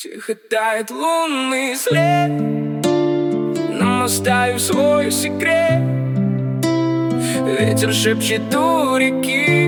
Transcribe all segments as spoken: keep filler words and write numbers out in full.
Тихо тает лунный след, нам оставив свой секрет. Ветер шепчет у реки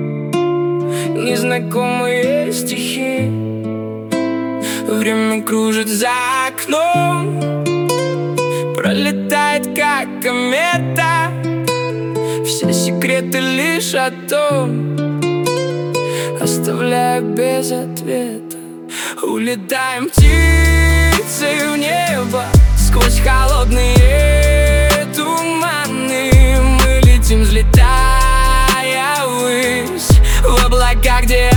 незнакомые стихи. Время кружит за окном, пролетает как комета. Все секреты лишь о том, оставляя без ответа. Улетаем птицей в небо сквозь холодные туманы. Мы летим, взлетая ввысь, в облака, где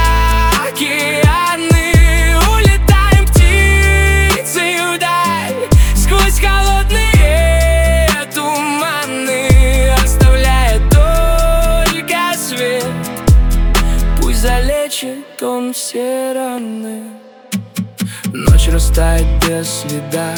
океаны. Улетаем птицей вдаль сквозь холодные туманы, оставляя только свет. Пусть залечит он все раны. Ночь растает без следа,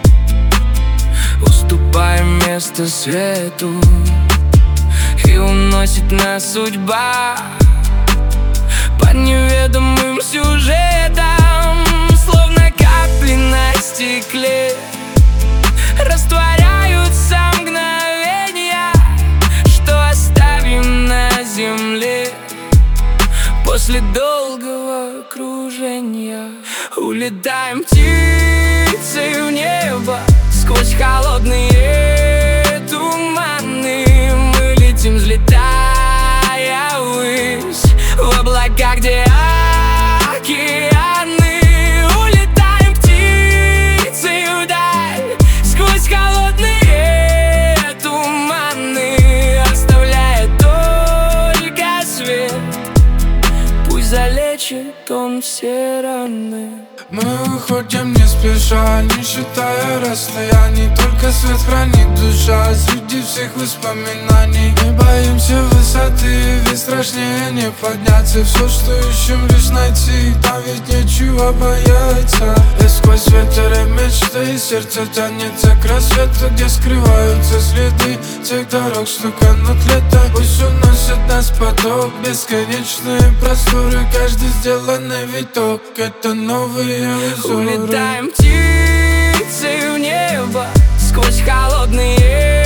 уступая место свету, и уносит нас судьба по неведомым сюжетам. Словно капли на стекле растворяются мгновения, что оставим на земле после долгого кружения. Улетаем птицей в небо сквозь холодные туманы. Мы летим, взлетая ввысь, в облака, где океаны. Улетаем птицей вдаль сквозь холодные туманы, оставляя только свет. Пусть залечит он все раны. Мы уходим не спеша, не считая расстояний. Только свет хранит душа среди всех воспоминаний. Не боимся высоты, ведь страшнее не подняться. Все, что ищем, лишь найти, там ведь нечего бояться. И сквозь ветер и мечты сердце тянется к рассвету, где скрываются следы тех дорог, что канут лето. Пусть уносит нас поток, бесконечные просторы. Каждый сделанный виток — это новые узоры. Улетаем птицей в небо сквозь холодные